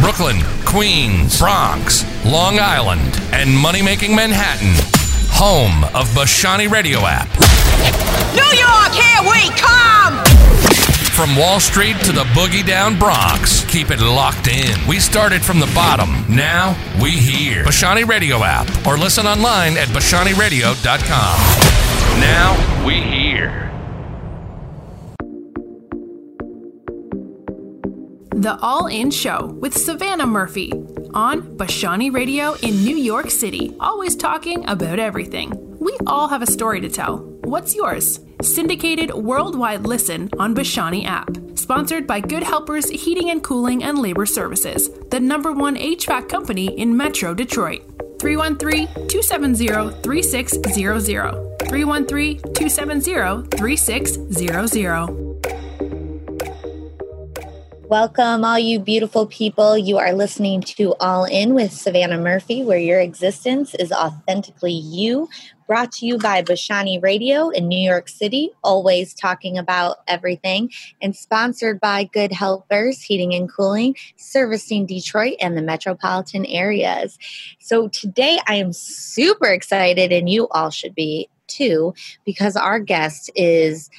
Brooklyn, Queens, Bronx, Long Island, and money-making Manhattan. Home of Bashani Radio app. New York, here we come! From Wall Street to the boogie down Bronx, keep it locked in. We started from the bottom. Now we here. Bashani Radio app or listen online at BashaniRadio.com. Now we here. The All In Show with Savannah Murphy on Bashani Radio in New York City. Always talking about everything. We all have a story to tell. What's yours? Syndicated worldwide listen on Bashani app. Sponsored by Good Helpers Heating and Cooling and Labor Services, the #1 HVAC company in Metro Detroit. 313-270-3600. 313-270-3600. Welcome, all you beautiful people. You are listening to All In with Savannah Murphy, where your existence is authentically you. Brought to you by Bashani Radio in New York City, always talking about everything. And sponsored by Good Helpers Heating and Cooling, servicing Detroit and the metropolitan areas. So today I am super excited, and you all should be too, because our guest is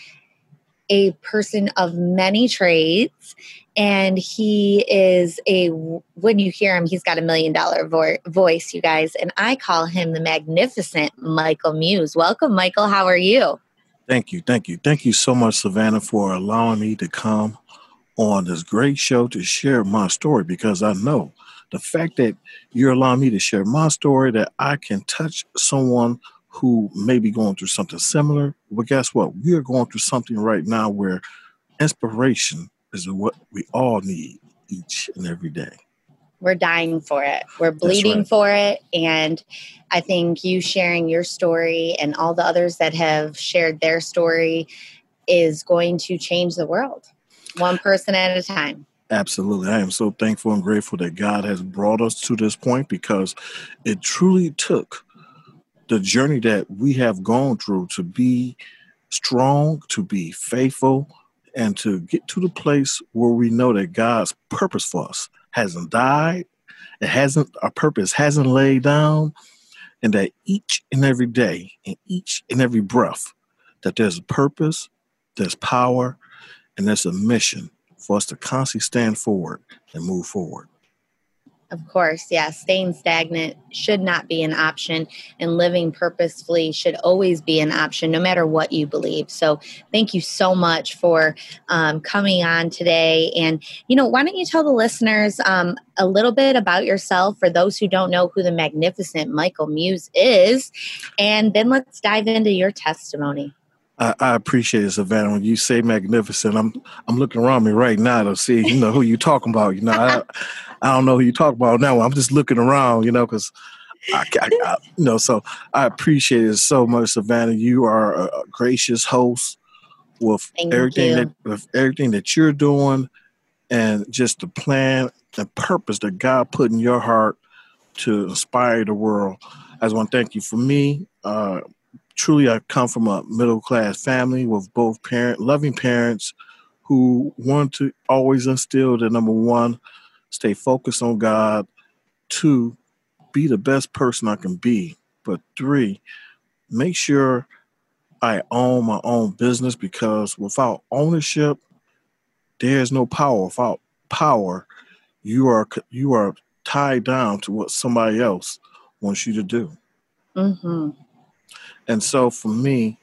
a person of many trades. And he is when you hear him, he's got $1 million voice, you guys. And I call him the magnificent Michael Muse. Welcome, Michael. How are you? Thank you. Thank you. Thank you so much, Savannah, for allowing me to come on this great show to share my story, because I know the fact that you're allowing me to share my story, that I can touch someone who may be going through something similar. But guess what? We are going through something right now where inspiration is what we all need each and every day. We're dying for it. We're bleeding for it. And I think you sharing your story and all the others that have shared their story is going to change the world, one person at a time. Absolutely. I am so thankful and grateful that God has brought us to this point, because it truly took the journey that we have gone through to be strong, to be faithful, and to get to the place where we know that God's purpose for us hasn't died, our purpose hasn't laid down, and that each and every day, and each and every breath, that there's a purpose, there's power, and there's a mission for us to constantly stand forward and move forward. Of course, yeah. Staying stagnant should not be an option, and living purposefully should always be an option, no matter what you believe. So thank you so much for coming on today. And, why don't you tell the listeners a little bit about yourself for those who don't know who the magnificent Michael Muse is, and then let's dive into your testimony. I appreciate it, Savannah. When you say magnificent, I'm looking around me right now to see, who you talking about. I don't know who you talk about now. I'm just looking around, because so I appreciate it so much, Savannah. You are a gracious host with everything that you're doing, and just the plan and purpose that God put in your heart to inspire the world. I just want to thank you. For me, truly, I come from a middle-class family with both loving parents who want to always instill the number one, stay focused on God, 2, be the best person I can be, but 3, make sure I own my own business, because without ownership, there's no power. Without power, you are tied down to what somebody else wants you to do. Mm-hmm. And so for me,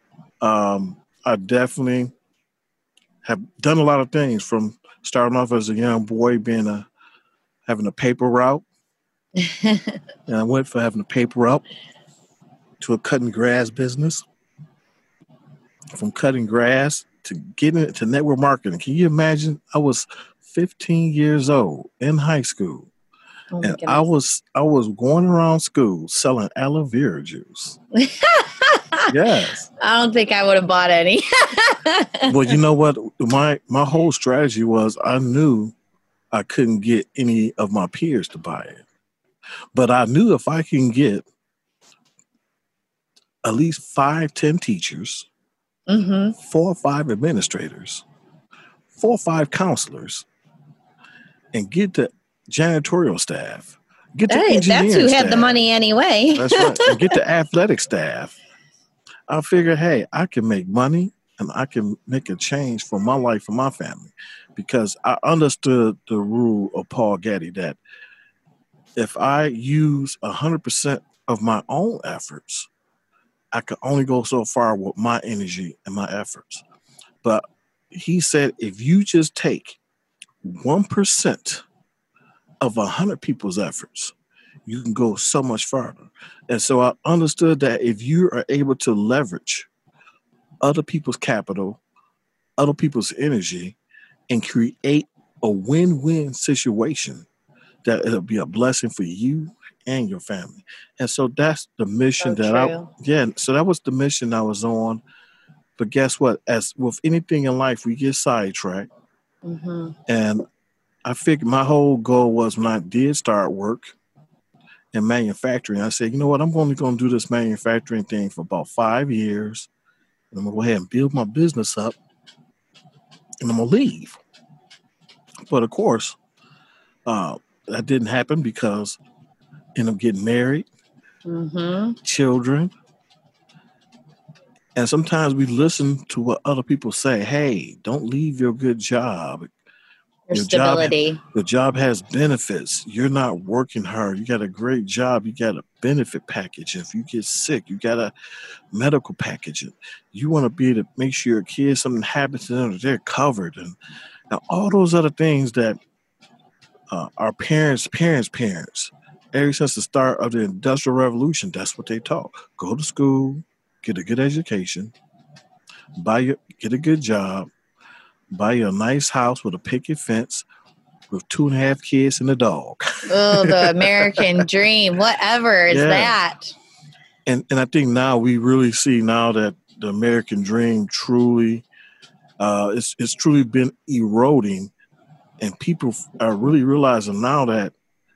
I definitely have done a lot of things, from starting off as a young boy, having a paper route. And I went from having a paper route to a cutting grass business. From cutting grass to getting into network marketing. Can you imagine? I was 15 years old in high school. Oh, and I was going around school selling aloe vera juice. Yes. I don't think I would have bought any. Well, you know what? My whole strategy was, I knew I couldn't get any of my peers to buy it. But I knew if I can get at least 5-10 teachers, 4 or 5 administrators, 4 or 5 counselors, and get the janitorial staff. Get the That's engineering who staff. had the money anyway. That's right. And get the athletic staff. I figured, hey, I can make money and I can make a change for my life, for my family. Because I understood the rule of Paul Getty that if I use 100% of my own efforts, I can only go so far with my energy and my efforts. But he said, if you just take 1% of 100 people's efforts, you can go so much farther. And so I understood that if you are able to leverage other people's capital, other people's energy, and create a win-win situation, that it'll be a blessing for you and your family. And so that's the mission so that was the mission I was on. But guess what? As with anything in life, we get sidetracked. Mm-hmm. And I figured my whole goal was when I did start work in manufacturing, I said, you know what? I'm only going to do this manufacturing thing for about 5 years. And I'm going to go ahead and build my business up. And I'm going to leave. But of course, that didn't happen because I ended up getting married, children. And sometimes we listen to what other people say. Hey, don't leave your good job. Your stability. Your job has benefits. You're not working hard. You got a great job. You got a benefit package. If you get sick, you got a medical package. You want to be able to make sure your kids, something happens to them, they're covered. And now all those other things that our parents, ever since the start of the Industrial Revolution, that's what they taught. Go to school, get a good education, get a good job, buy you a nice house with a picket fence with 2.5 kids and a dog. Oh, the American dream, whatever is that. And I think now we really see now that the American dream truly, it's truly been eroding. And people are really realizing now that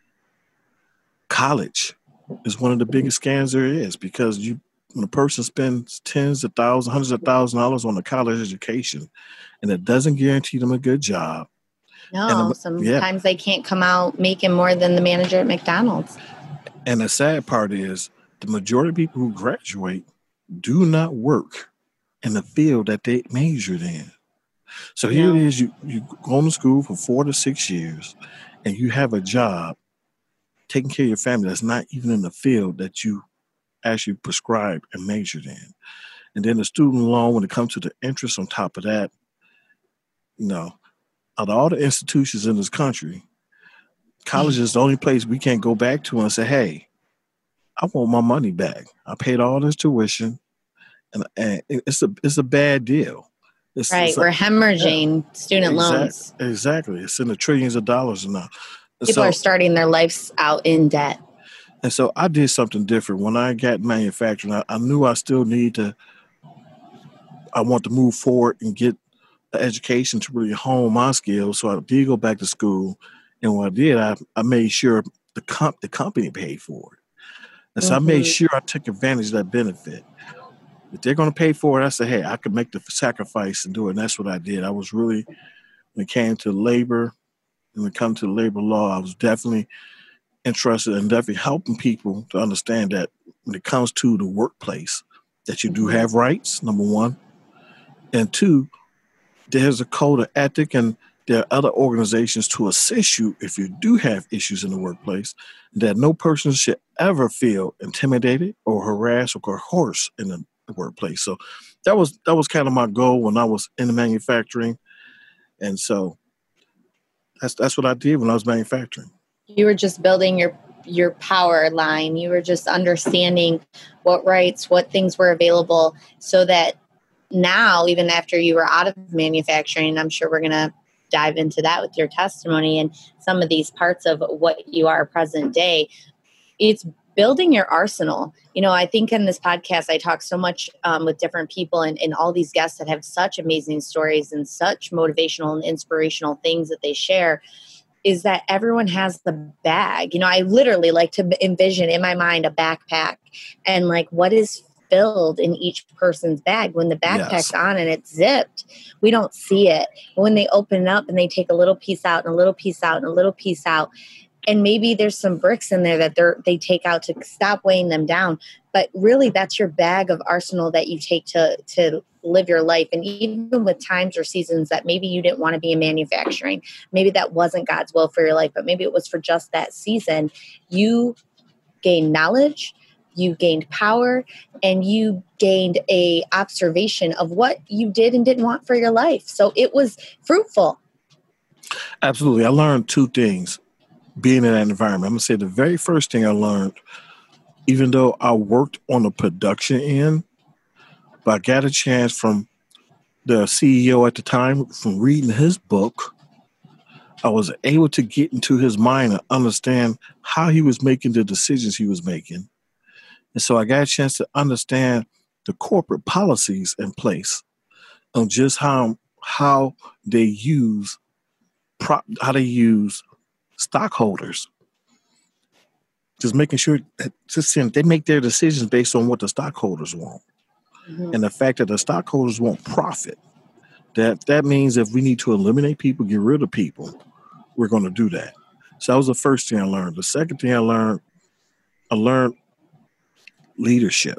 college is one of the biggest scams there is, because when a person spends tens of thousands, hundreds of thousands of dollars on a college education, and it doesn't guarantee them a good job. No, sometimes they can't come out making more than the manager at McDonald's. And the sad part is the majority of people who graduate do not work in the field that they majored in. So here it is, you go to school for 4 to 6 years, and you have a job taking care of your family that's not even in the field that you actually prescribed and majored in. And then the student loan, when it comes to the interest on top of that, out of all the institutions in this country, college is the only place we can't go back to and say, hey, I want my money back. I paid all this tuition, and it's a bad deal. We're hemorrhaging student loans. Exactly. It's in the trillions of dollars now. People are starting their lives out in debt. And so I did something different. When I got manufacturing, I knew I still I want to move forward and get an education to really hone my skills. So I did go back to school. And what I did, I made sure the company paid for it. And so I made sure I took advantage of that benefit. If they're going to pay for it, I said, hey, I could make the sacrifice and do it. And that's what I did. I was really, when it came to labor, and when it comes to labor law, I was definitely interested in definitely helping people to understand that when it comes to the workplace, that you do have rights, number one. And two, there's a code of ethic, and there are other organizations to assist you if you do have issues in the workplace, that no person should ever feel intimidated or harassed or coerced in the workplace. So that was kind of my goal when I was in the manufacturing. And so that's what I did when I was manufacturing. You were just building your power line. You were just understanding what rights, what things were available, so that now, even after you were out of manufacturing, I'm sure we're going to dive into that with your testimony and some of these parts of what you are present day. It's building your arsenal. I think in this podcast, I talk so much with different people and all these guests that have such amazing stories and such motivational and inspirational things that they share, is that everyone has the bag. I literally like to envision in my mind a backpack and like, what is filled in each person's bag. When the backpack's Yes. on and it's zipped, we don't see it. But when they open it up and they take a little piece out and a little piece out and a little piece out, and maybe there's some bricks in there that they take out to stop weighing them down. But really, that's your bag of arsenal that you take to live your life. And even with times or seasons that maybe you didn't want to be in manufacturing, maybe that wasn't God's will for your life, but maybe it was for just that season, you gained knowledge, you gained power, and you gained a observation of what you did and didn't want for your life. So it was fruitful. Absolutely. I learned two things being in that environment. I'm going to say the very first thing I learned, even though I worked on the production end, but I got a chance from the CEO at the time, from reading his book, I was able to get into his mind and understand how he was making the decisions he was making. And so I got a chance to understand the corporate policies in place on just how they use stockholders. Just making sure that they make their decisions based on what the stockholders want. Mm-hmm. And the fact that the stockholders want profit. That means if we need to eliminate people, get rid of people, we're going to do that. So that was the first thing I learned. The second thing I learned leadership.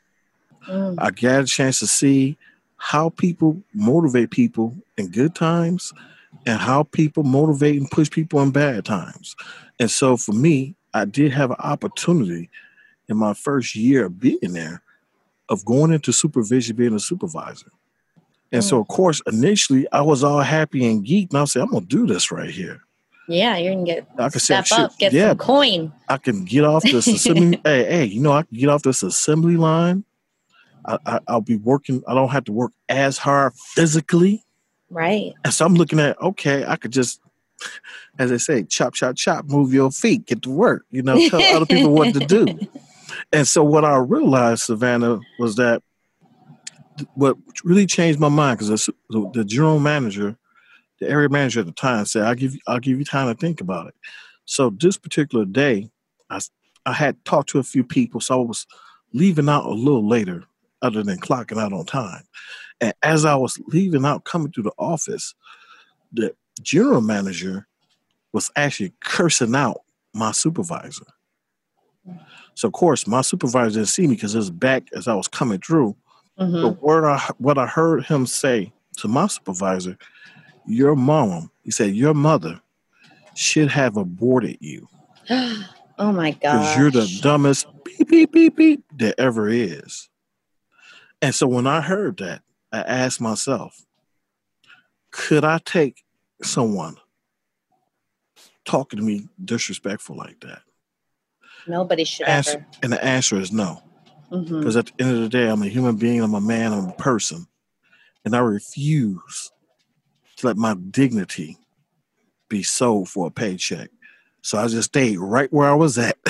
I got a chance to see how people motivate people in good times and how people motivate and push people in bad times. And so for me, I did have an opportunity in my first year of being there of going into supervision, being a supervisor. And so, of course, initially I was all happy and geeked. And I said, I'm going to do this right here. Yeah, you're going to step up, get some coin. I can get off this assembly. I can get off this assembly line. I'll be working. I don't have to work as hard physically. Right. And so I'm looking at, okay, I could just, as they say, chop, chop, chop, move your feet, get to work, tell other people what to do. And so what I realized, Savannah, was that what really changed my mind, because the general manager, the area manager at the time said, I'll give you time to think about it. So this particular day, I had talked to a few people, so I was leaving out a little later, other than clocking out on time. And as I was leaving out, coming through the office, the general manager was actually cursing out my supervisor. So, of course, my supervisor didn't see me because it was back as I was coming through. Mm-hmm. But what I heard him say to my supervisor, your mom, he said, your mother should have aborted you. Oh, my God. Because you're the dumbest beep, beep, beep, beep there ever is. And so when I heard that, I asked myself, could I take someone talking to me disrespectful like that? Nobody should ever. And the answer is no. Because at the end of the day, I'm a human being, I'm a man, I'm a person. And I refuse to let my dignity be sold for a paycheck. So I just stayed right where I was at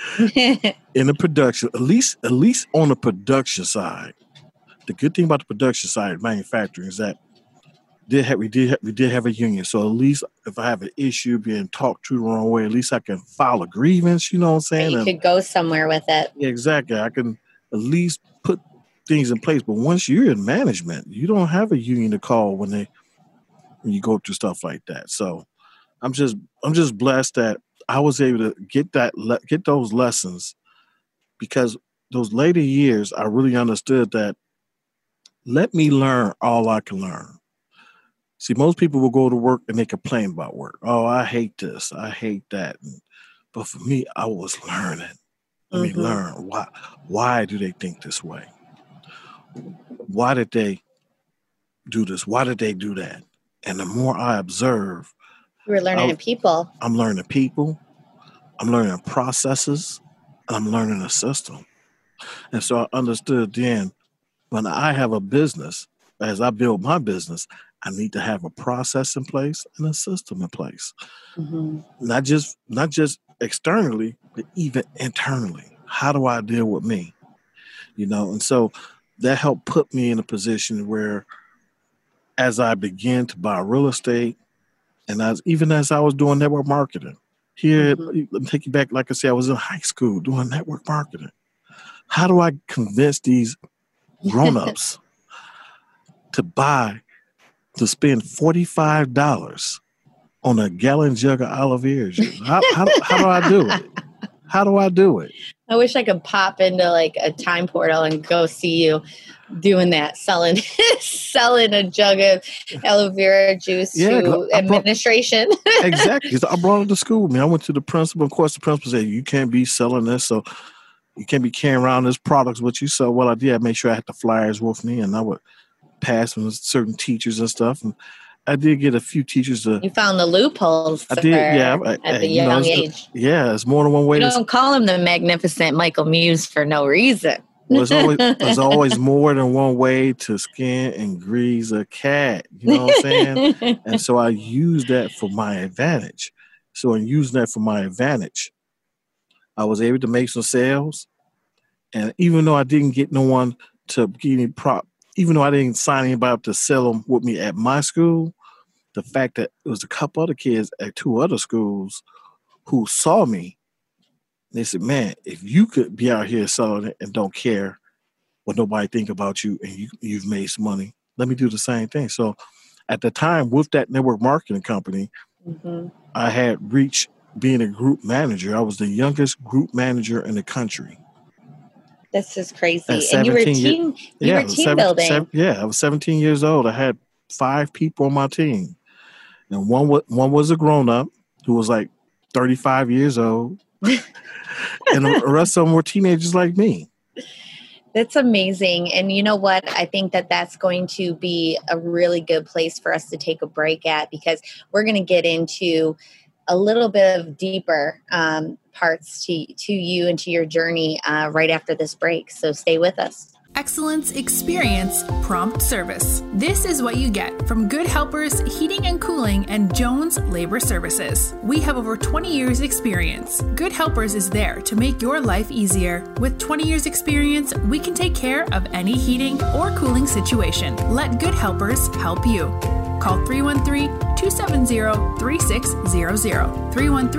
in the production, at least on the production side. The good thing about the production side of manufacturing is that we did have a union. So at least if I have an issue being talked to the wrong way, at least I can file a grievance, you know what I'm saying? You could go somewhere with it. Yeah, exactly. I can at least put things in place. But once you're in management, you don't have a union to call when you go through stuff like that. So I'm just blessed that I was able to get those lessons, because those later years I really understood that let me learn all I can learn. See, most people will go to work and they complain about work. Oh, I hate this. I hate that. But for me, I was learning. Let me learn. Why do they think this way? Why did they do this? Why did they do that? And the more I observe, you were learning people. I'm learning people. I'm learning processes. And I'm learning a system. And so I understood then, when I have a business, as I build my business, I need to have a process in place and a system in place. Mm-hmm. Not just externally, but even internally. How do I deal with me? And so that helped put me in a position where, as I began to buy real estate, and as I was doing network marketing, here, let me take you back, like I said, I was in high school doing network marketing. how do I convince these grown-ups to spend $45 on a gallon jug of aloe vera juice? How do I do it? How do I do it? I wish I could pop into like a time portal and go see you doing that, selling a jug of aloe vera juice to administration. Exactly. So I brought it to school. I went to the principal. Of course, the principal said, you can't be selling this, so you can't be carrying around this products with you. So what I did, I made sure I had the flyers with me, and I would pass them to certain teachers and stuff. And I did get a few teachers to. You found the loopholes. I did, yeah. At the young age. It's more than one way. You don't call him the magnificent Michael Muse for no reason. Well, there's always more than one way to skin and grease a cat. You know what I'm saying? And so I use that for my advantage. So in using that for my advantage, I was able to make some sales. And even though I didn't get no one to give me even though I didn't sign anybody up to sell them with me at my school, the fact that it was a couple other kids at 2 other schools who saw me, they said, man, if you could be out here selling it and don't care what nobody think about you and you've made some money, let me do the same thing. So at the time with that network marketing company, I had reached being a group manager. I was the youngest group manager in the country. This is crazy. And you were team building. I was 17 years old. I had 5 people on my team. And one was a grown-up who was like 35 years old. And the rest of them were teenagers like me. That's amazing. And you know what? I think that that's going to be a really good place for us to take a break at, because we're going to get into a little bit of deeper parts to you and to your journey right after this break. So stay with us. Excellence, experience, prompt service. This is what you get from Good Helpers Heating and Cooling and Jones Labor Services. We have over 20 years experience. Good Helpers is there to make your life easier. With 20 years experience, we can take care of any heating or cooling situation. Let Good Helpers help you. Call 313-270-3600.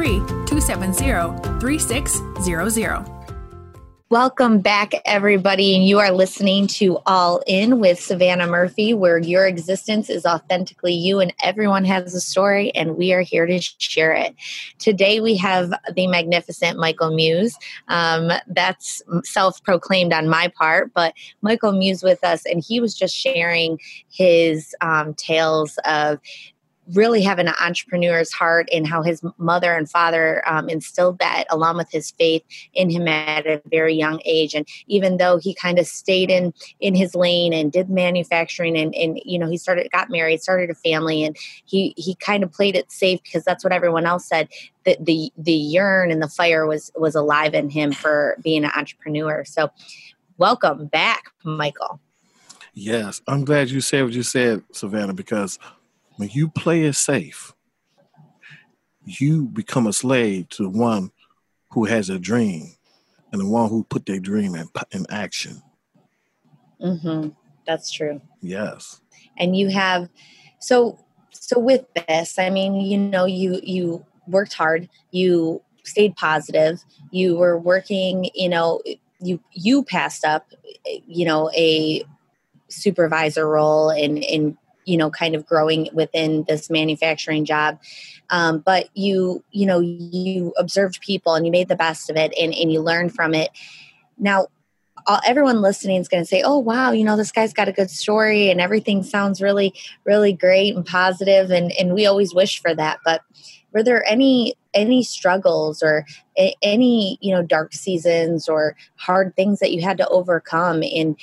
313-270-3600. Welcome back, everybody. And you are listening to All In with Savannah Murphy, where your existence is authentically you and everyone has a story, and we are here to share it. Today, we have the magnificent Michael Muse. That's self-proclaimed on my part, but Michael Muse with us, and he was just sharing his tales of really having an entrepreneur's heart and how his mother and father instilled that along with his faith in him at a very young age. And even though he kind of stayed in his lane and did manufacturing and you know, he got married, started a family, and he kind of played it safe because that's what everyone else said. The yearn and the fire was alive in him for being an entrepreneur. So welcome back, Michael. Yes, I'm glad you said what you said, Savannah, because when you play it safe, you become a slave to the one who has a dream and the one who put their dream in action. Mm-hmm. That's true. Yes. And you have, so with this, I mean, you know, you worked hard, you stayed positive, you were working, you know, you passed up, you know, a supervisor role in you know, kind of growing within this manufacturing job. But you observed people and you made the best of it and you learned from it. Now, everyone listening is going to say, oh, wow, you know, this guy's got a good story and everything sounds really, really great and positive. And we always wish for that. But were there any struggles or any, you know, dark seasons or hard things that you had to overcome? And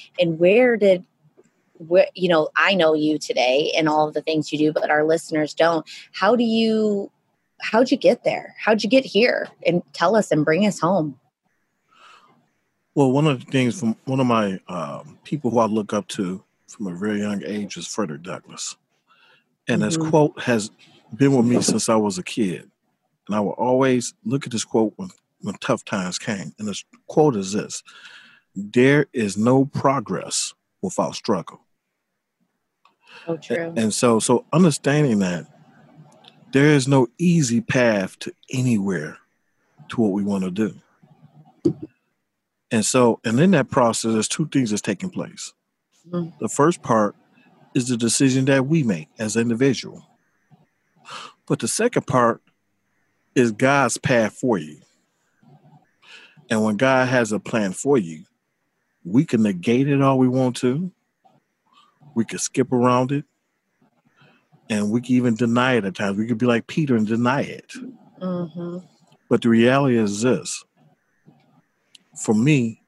you know, I know you today and all of the things you do, but our listeners don't. How'd you get there? How'd you get here? And tell us and bring us home. Well, one of the things from one of my people who I look up to from a very young age is Frederick Douglass. And his quote has been with me since I was a kid. And I will always look at this quote when tough times came. And this quote is this: there is no progress without struggle. Oh, true. And so understanding that there is no easy path to anywhere to what we want to do. And in that process, there's two things that's taking place. Mm. The first part is the decision that we make as an individual. But the second part is God's path for you. And when God has a plan for you, we can negate it all we want to. We can skip around it. And we can even deny it at times. We could be like Peter and deny it. Mm-hmm. But the reality is this. For me,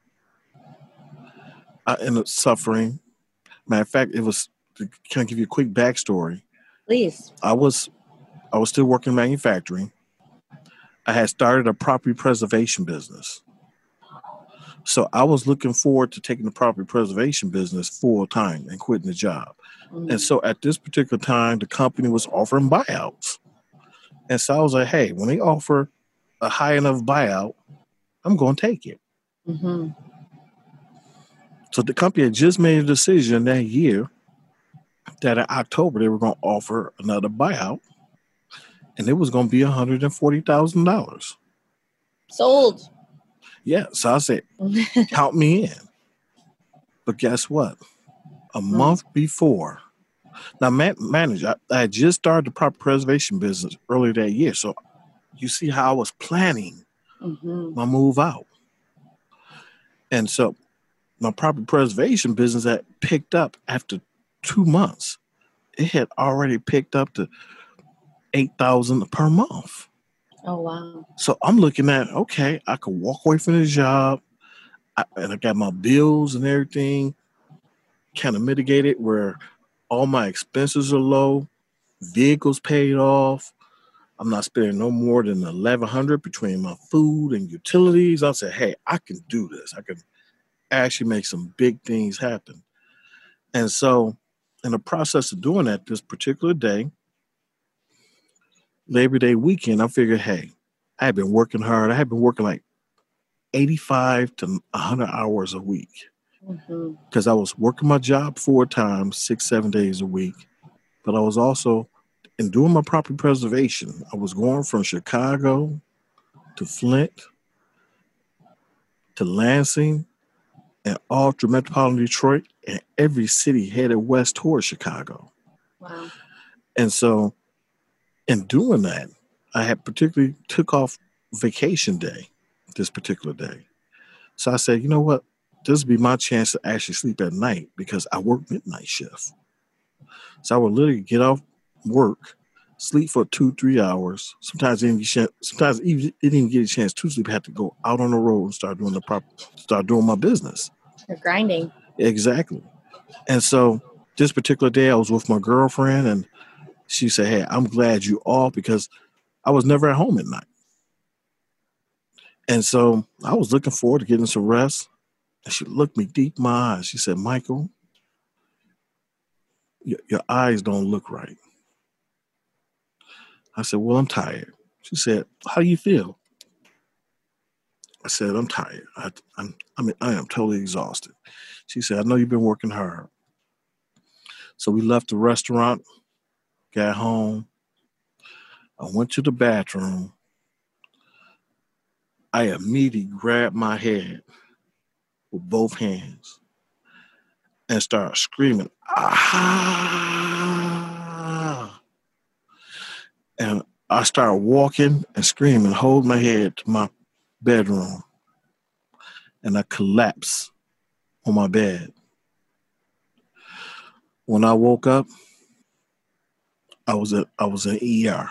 I ended up suffering. Matter of fact, can I give you a quick backstory? Please. I was still working in manufacturing. I had started a property preservation business. So I was looking forward to taking the property preservation business full time and quitting the job. Mm. And so at this particular time, the company was offering buyouts. And so I was like, hey, when they offer a high enough buyout, I'm going to take it. Mm-hmm. So the company had just made a decision that year that in October they were going to offer another buyout, and it was going to be $140,000. Sold. Yeah, so I said, count me in. But guess what? A month before, now manager, I had just started the property preservation business earlier that year, so you see how I was planning my move out. And so my property preservation business that picked up after 2 months, it had already picked up to $8,000 per month. Oh, wow. So I'm looking at, okay, I could walk away from the job, and I got my bills and everything kind of mitigated where all my expenses are low, vehicles paid off. I'm not spending no more than $1,100 between my food and utilities. I said, hey, I can do this. I can actually make some big things happen. And so in the process of doing that, this particular day, Labor Day weekend, I figured, hey, I had been working hard. I had been working like 85 to 100 hours a week because I was working my job 4 times, 6-7 days a week. But I was also, in doing my property preservation, I was going from Chicago to Flint to Lansing and all through metropolitan Detroit and every city headed west towards Chicago. Wow. And so in doing that, I had particularly took off vacation day this particular day. So I said, you know what? This would be my chance to actually sleep at night because I work midnight shift. So I would literally get off work, sleep for 2-3 hours. Sometimes it didn't get a chance to sleep. I had to go out on the road and start doing my business. You're grinding. Exactly. And so this particular day I was with my girlfriend and she said, hey, I'm glad you off because I was never at home at night. And so I was looking forward to getting some rest. And she looked me deep in my eyes. She said, Michael, your eyes don't look right. I said, well, I'm tired. She said, how do you feel? I said, I'm tired. I am totally exhausted. She said, I know you've been working hard. So we left the restaurant, got home. I went to the bathroom. I immediately grabbed my head with both hands and started screaming, ah! And I started walking and screaming, hold my head to my bedroom. And I collapsed on my bed. When I woke up, I was in ER.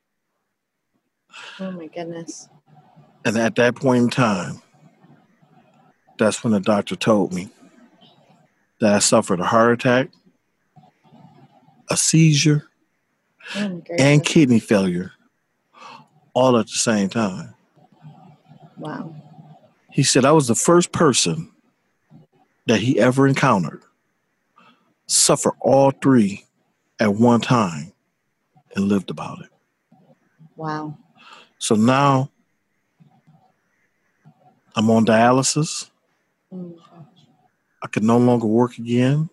Oh my goodness. And at that point in time, that's when the doctor told me that I suffered a heart attack, a seizure, and kidney failure all at the same time. Wow. He said I was the first person that he ever encountered suffer all 3 at one time and lived about it. Wow. So now I'm on dialysis. I could no longer work again.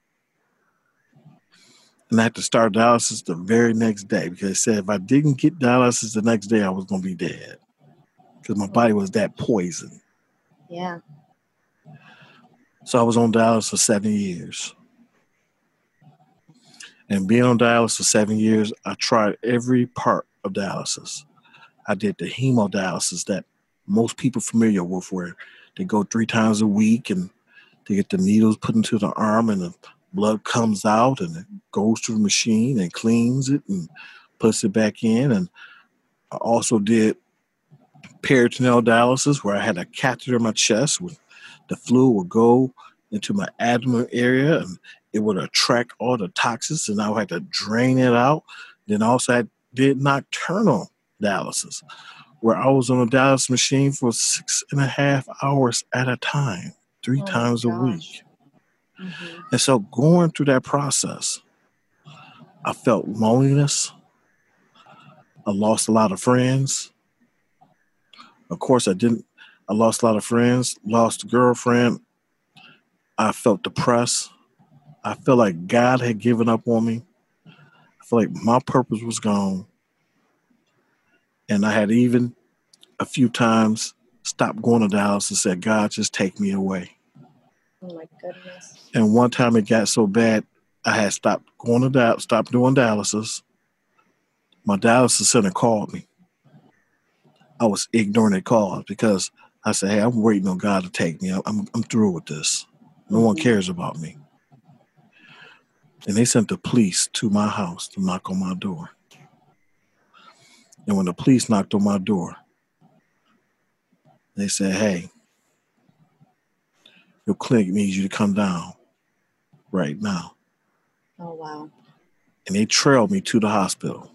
And I had to start dialysis the very next day because they said if I didn't get dialysis the next day, I was going to be dead because my body was that poison. Yeah. So I was on dialysis for 7 years. And being on dialysis for 7 years, I tried every part of dialysis. I did the hemodialysis that most people familiar with, where they go 3 times a week and they get the needles put into the arm and the blood comes out and it goes through the machine and cleans it and puts it back in. And I also did peritoneal dialysis, where I had a catheter in my chest with the fluid would go into my abdomen area and it would attract all the toxins and I had to drain it out. Then also I did nocturnal dialysis, where I was on a dialysis machine for 6.5 hours at a time, 3 times a week. Mm-hmm. And so going through that process, I felt loneliness. I lost a lot of friends. Of course, I lost a lot of friends, lost a girlfriend. I felt depressed. I felt like God had given up on me. I felt like my purpose was gone. And I had even a few times stopped going to dialysis and said, God, just take me away. Oh, my goodness. And one time it got so bad, I had stopped doing dialysis. My dialysis center called me. I was ignoring their calls because I said, hey, I'm waiting on God to take me. I'm through with this. No one cares about me. And they sent the police to my house to knock on my door. And when the police knocked on my door, they said, hey, your clinic needs you to come down right now. Oh, wow. And they trailed me to the hospital.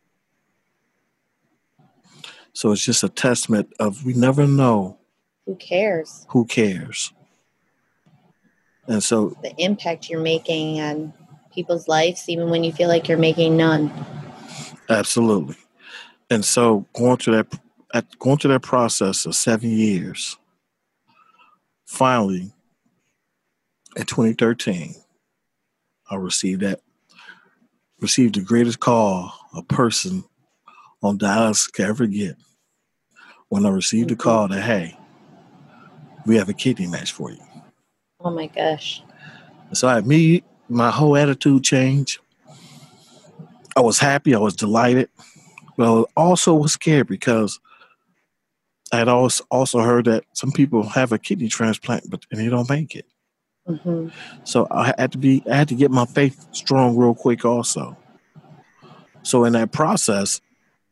So it's just a testament of we never know. Who cares? Who cares? And so the impact you're making on people's lives, even when you feel like you're making none. Absolutely. And so going through that process of 7 years, finally, in 2013, I received the greatest call a person on dialysis could ever get. When I received a call that, hey, we have a kidney match for you. Oh my gosh. So my whole attitude changed. I was happy, I was delighted, but I also was scared because I had also heard that some people have a kidney transplant, and they don't make it. Mm-hmm. So I had to get my faith strong real quick also. So in that process,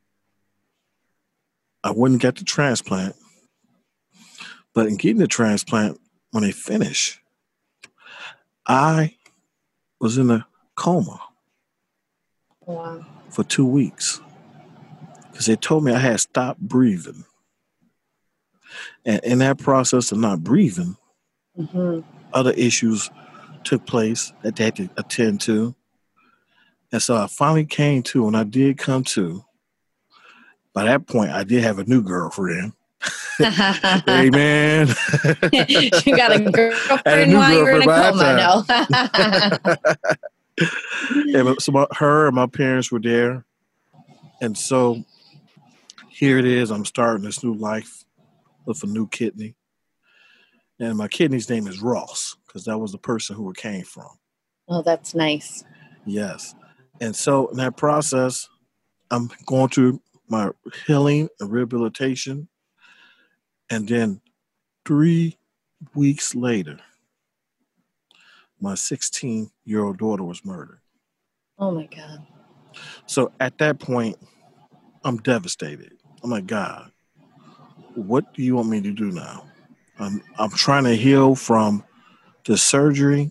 I wouldn't get the transplant, but in getting the transplant, when they finished, I was in a coma. Wow. For 2 weeks because they told me I had stopped breathing. And in that process of not breathing, other issues took place that they had to attend to. And so I finally came to, and I did come to. By that point, I did have a new girlfriend. Hey, man. You got a girlfriend while you were in a coma, no. And so her and my parents were there. And so here it is. I'm starting this new life with a new kidney. And my kidney's name is Ross because that was the person who it came from. Oh, that's nice. Yes. And so in that process, I'm going through my healing and rehabilitation. And then 3 weeks later, my 16-year-old daughter was murdered. Oh, my God. So at that point, I'm devastated. I'm like, God, what do you want me to do now? I'm trying to heal from the surgery,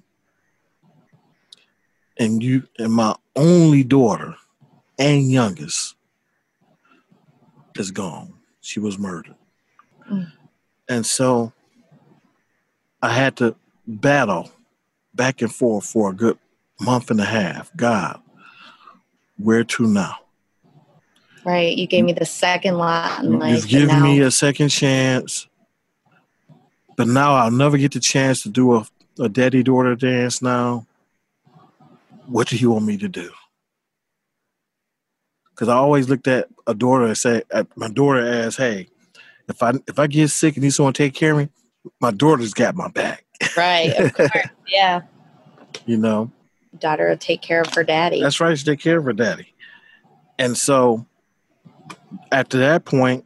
and my only daughter and youngest is gone. She was murdered. Mm. And so I had to battle back and forth for a good month and a half. God, where to now? Right. You gave me the second lot in life. You've given me a second chance. But now I'll never get the chance to do a daddy-daughter dance now. What do you want me to do? Because I always looked at a daughter and said, my daughter asked, hey, if I get sick and need someone to take care of me, my daughter's got my back. Right, of course, yeah. You know? Daughter will take care of her daddy. That's right, she take care of her daddy. And so, after that point,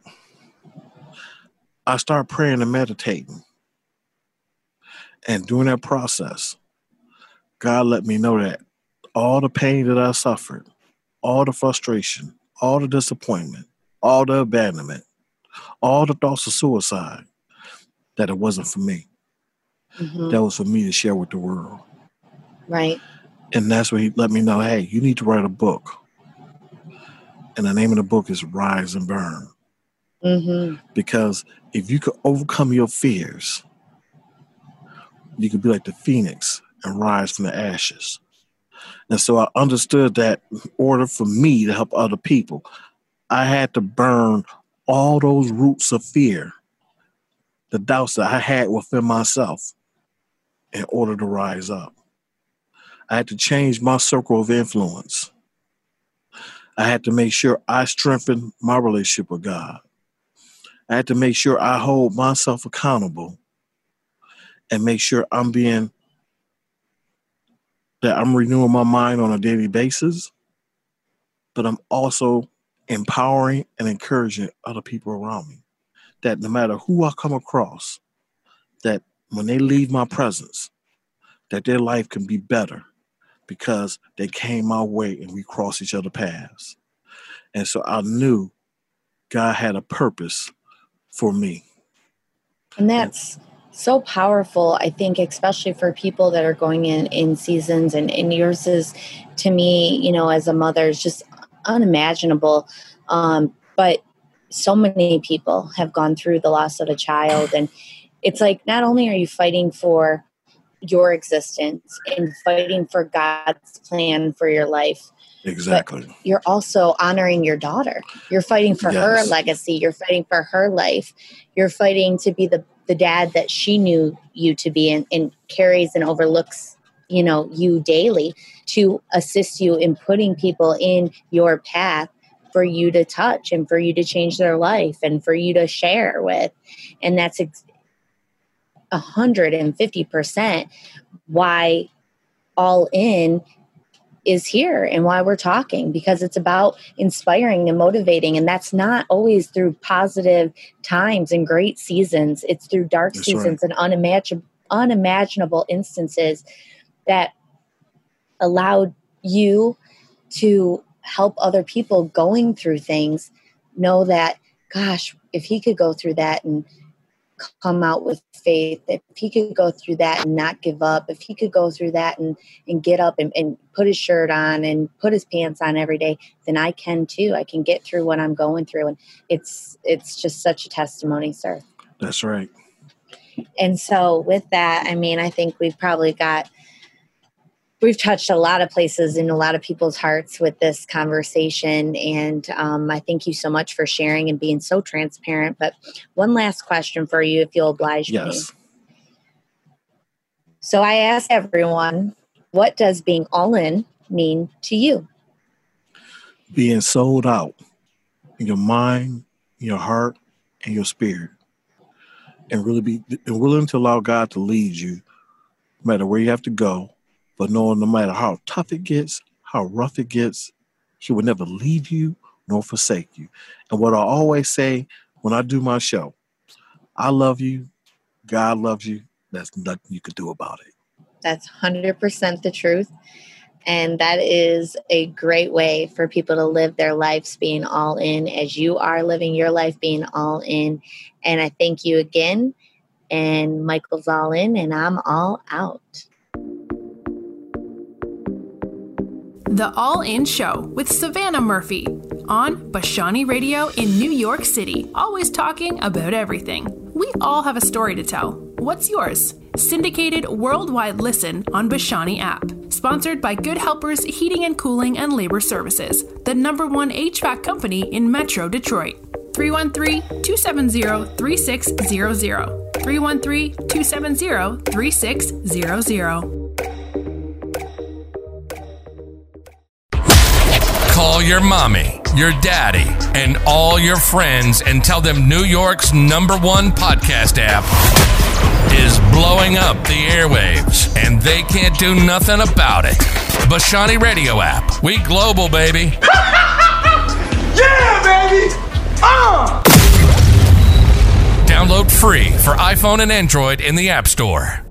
I started praying and meditating. And during that process, God let me know that all the pain that I suffered, all the frustration, all the disappointment, all the abandonment, all the thoughts of suicide, that it wasn't for me. Mm-hmm. That was for me to share with the world. Right. And that's when he let me know, hey, you need to write a book. And the name of the book is Rise and Burn. Mm-hmm. Because if you could overcome your fears, you could be like the phoenix and rise from the ashes. And so I understood that in order for me to help other people, I had to burn all those roots of fear, the doubts that I had within myself, in order to rise up. I had to change my circle of influence. I had to make sure I strengthened my relationship with God. I had to make sure I hold myself accountable and make sure I'm renewing my mind on a daily basis, but I'm also empowering and encouraging other people around me. That no matter who I come across, that when they leave my presence, that their life can be better because they came my way and we crossed each other's paths. And so I knew God had a purpose for me. And that's so powerful, I think, especially for people that are going in seasons, and yours is, to me, you know, as a mother, is just unimaginable. But so many people have gone through the loss of a child, and it's like, not only are you fighting for your existence and fighting for God's plan for your life, exactly, but you're also honoring your daughter. You're fighting for her legacy. You're fighting for her life. You're fighting to be the dad that she knew you to be, and carries and overlooks, you know, you daily, to assist you in putting people in your path for you to touch and for you to change their life and for you to share with. And that's 150% why All In is here and why we're talking, because it's about inspiring and motivating. And that's not always through positive times and great seasons. It's through dark seasons and unimaginable instances that allowed you to help other people going through things know that, gosh, if he could go through that and come out with faith, if he could go through that and not give up, if he could go through that and get up and put his shirt on and put his pants on every day, then I can too. I can get through what I'm going through. And it's just such a testimony, sir. That's right. And so with that, I mean, I think we've touched a lot of places in a lot of people's hearts with this conversation. And I thank you so much for sharing and being so transparent. But one last question for you, if you'll oblige me. So I ask everyone, what does being all in mean to you? Being sold out in your mind, your heart, and your spirit. And really be willing to allow God to lead you, no matter where you have to go. But knowing no matter how tough it gets, how rough it gets, he will never leave you nor forsake you. And what I always say when I do my show, I love you, God loves you, there's nothing you could do about it. That's 100% the truth. And that is a great way for people to live their lives being all in, as you are living your life being all in. And I thank you again. And Michael's all in and I'm all out. The All In Show with Savannah Murphy on Bashani Radio in New York City. Always talking about everything. We all have a story to tell. What's yours? Syndicated worldwide listen on Bashani app. Sponsored by Good Helpers Heating and Cooling and Labor Services, the #1 HVAC company in Metro Detroit. 313-270-3600. 313-270-3600. Call your mommy, your daddy, and all your friends and tell them New York's #1 podcast app is blowing up the airwaves, and they can't do nothing about it. Bashani Radio app. We global, baby. Yeah, baby! Download free for iPhone and Android in the App Store.